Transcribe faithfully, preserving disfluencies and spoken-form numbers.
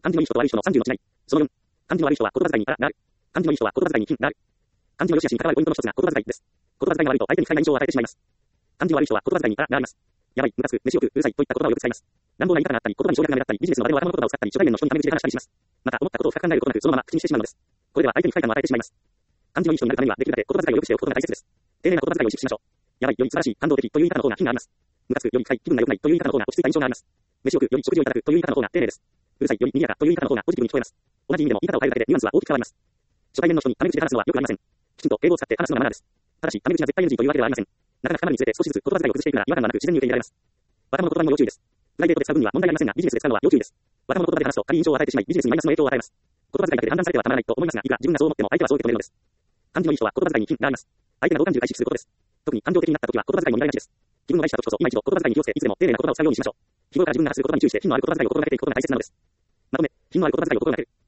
感じのいい人と悪い人のさんじゅうの違い。そのよん、感じの悪い人は言葉遣いにあらがある。感じのいい人は言葉遣いに品がある。感じの良し悪しに関わるポイントの一つが言葉遣いです。言葉遣いが悪いと相手に不快な印象を与えてしまいます。感じの悪い人は言葉遣いにあらがあります。やばい、ムカつく、飯よく、うるさいといった言葉をよく使います。乱暴な言い方があったり、言葉に省略が目立ったり、ビジネスの場では頭の言葉を使ったり、初対面の人にタメ口で話したりします。また、思ったことを深く考えることなく、そのまま口にしてしまうのです。これでは相手に不快感を与えてしまいます。感じのいい人になるためには、できるだけ言葉遣いを良くしておくことが大切です。丁寧な言葉遣いを意識しましょう。やばい、より素晴らしい、感動的という言い方の方が品があります。ムカつくより深い、気分が良くないという言い方の方が落ち着いた印象があります。飯よくより食事をいただくという言い方の方が丁寧です。うるさいより賑やかという言い方の方がポジティブに聞こえます。同じ意味でも言い方を変えるだけでニュアンスは大きく変わります。初対面の人にタメ口で話すのは良くありません。きちんと英語を使って話すのがマナーです。ただし、タメ口が絶対 エヌジー というわけではありません。なかなか深まるにつれて少しずつ言葉遣いを崩していくなら違和感がなく自然に受け入れられます。若者の言葉にも要注意です。プライベートで使う分には問題ありませんが、ビジネスで使うのは要注意です。若者の言葉で話すと軽い印象を与えてしまい、ビジネスにマイナスの影響を与えます。言葉遣いだけで判断されてはたまらないと思いますが、いくら自分がそう思っても相手はそう受け止めるのです。感じのいい人は言葉遣いに品があります。相手が同感受を意識することです。特に感情的になった時は言葉遣いも見られがちです。気分の害した時こそ今一度言葉遣いに気をつけ、いつでも丁寧な言葉を使うようにしましょう。日頃から自分が発する言葉に注意して品のある言葉遣いを心がけていくことが大切なのです。まとめ、品のある言葉遣いを心がける。